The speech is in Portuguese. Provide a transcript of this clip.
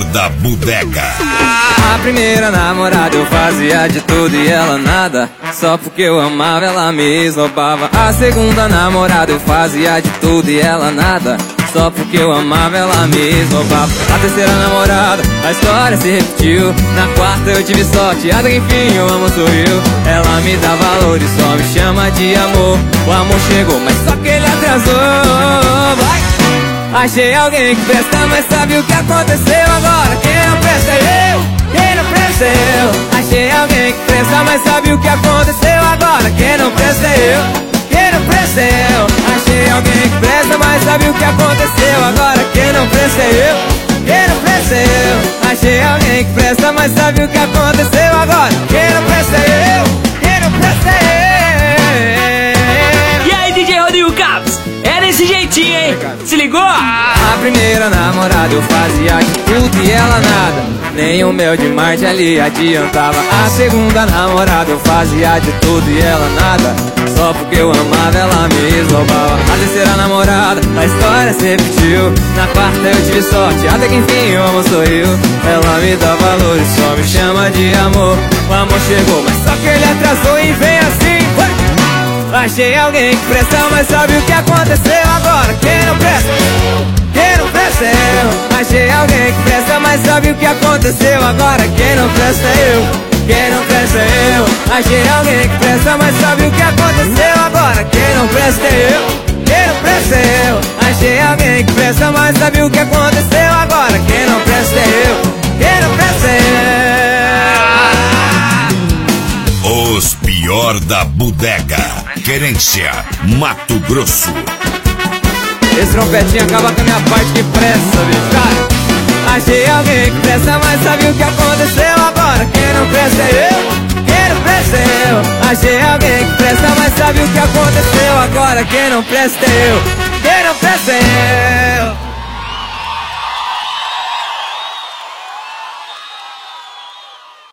da bodega. A primeira namorada eu fazia de tudo e ela nada. Só porque eu amava ela me esnobava. A segunda namorada eu fazia de tudo e ela nada. Só porque eu amava ela me esnobava. A terceira namorada, a história se repetiu. Na quarta eu tive sorte, até que enfim eu amo sou eu. Ela me dá valor e só me chama de amor. O amor chegou, mas só que ele atrasou. Vai! Achei alguém que presta, mas sabe o que aconteceu agora? Quem não presta é eu, quem não presta é eu. Achei alguém que presta, mas sabe o que aconteceu agora? Quem não presta é eu, quem não presta é eu. Achei alguém que presta, mas sabe o que aconteceu agora? Quem não presta é eu, quem não presta é eu. Achei alguém que presta, mas sabe o que aconteceu agora? Quem não presta é eu, quem não presta é eu. E aí, DJ Rodrigo Campos? É desse jeitinho, hein? Se ligou? A primeira namorada eu fazia de tudo e ela nada. Nem o mel de Marte ali adiantava. A segunda namorada eu fazia de tudo e ela nada. Só porque eu amava ela me esnobava. A terceira namorada, a história se repetiu. Na quarta eu tive sorte, até que enfim eu amo sou eu. Ela me dá valor e só me chama de amor. O amor chegou, mas só que ele atrasou e vem assim. Achei alguém que presta, mas sabe o que aconteceu agora? Quem não presta? Quem não presta é eu. Achei alguém que presta, mas sabe o que aconteceu agora? Quem não presta é eu, quem não presta é eu. Achei alguém que presta, mas sabe o que aconteceu agora? Quem não presta é eu, quem não presta é eu. Achei alguém que presta, mas sabe o que aconteceu agora? Quem não presta é eu, quem não presta é eu. Os pior da bodega. Querência, Mato Grosso. Esse trompetinho acaba com a minha parte que presta, bicho, cara. Achei alguém que presta, mas sabe o que aconteceu agora? Quem não presta é eu, quem não presta é eu. Achei alguém que presta, mas sabe o que aconteceu agora? Quem não presta é eu, quem não presta é eu.